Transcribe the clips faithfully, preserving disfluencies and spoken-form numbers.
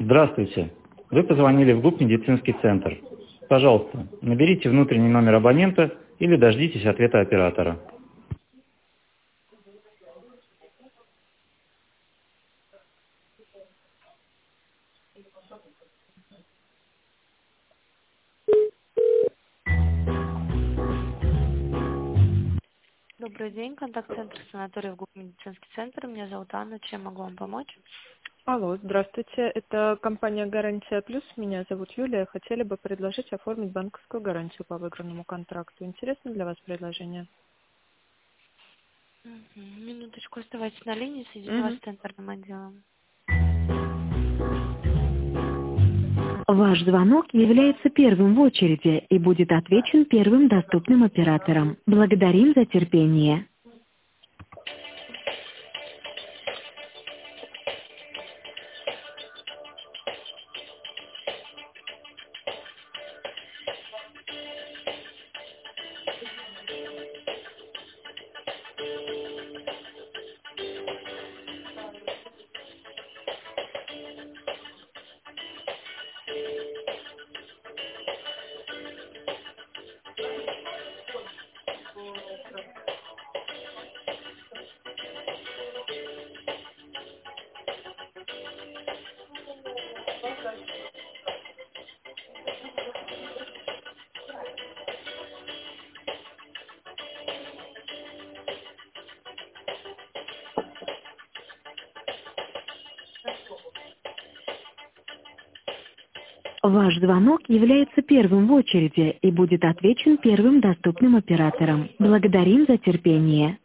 Здравствуйте. Вы позвонили в ГУП «Медицинский центр». Пожалуйста, наберите внутренний номер абонента или дождитесь ответа оператора. Добрый день, контакт-центр санатория ГУП «Медицинский центр». Меня зовут Анна. Чем могу вам помочь? Алло, здравствуйте. Это компания «Гарантия Плюс». Меня зовут Юлия. Хотели бы предложить оформить банковскую гарантию по выигранному контракту. Интересно для вас предложение? Мгм. Минуточку, оставайтесь на линии, соединю вас Угу. с центральным отделом. Ваш звонок является первым в очереди и будет отвечен первым доступным оператором. Благодарим за терпение. Ваш звонок является первым в очереди и будет отвечен первым доступным оператором. Благодарим за терпение.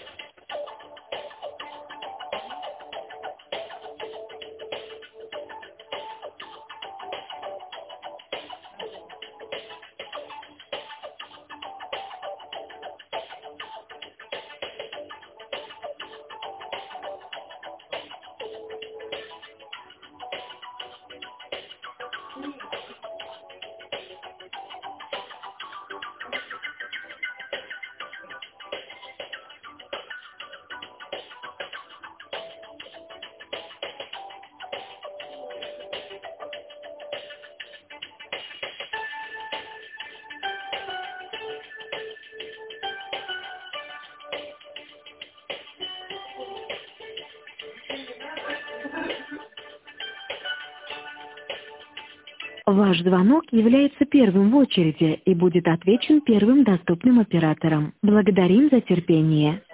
Ваш звонок является первым в очереди и будет отвечен первым доступным оператором. Благодарим за терпение.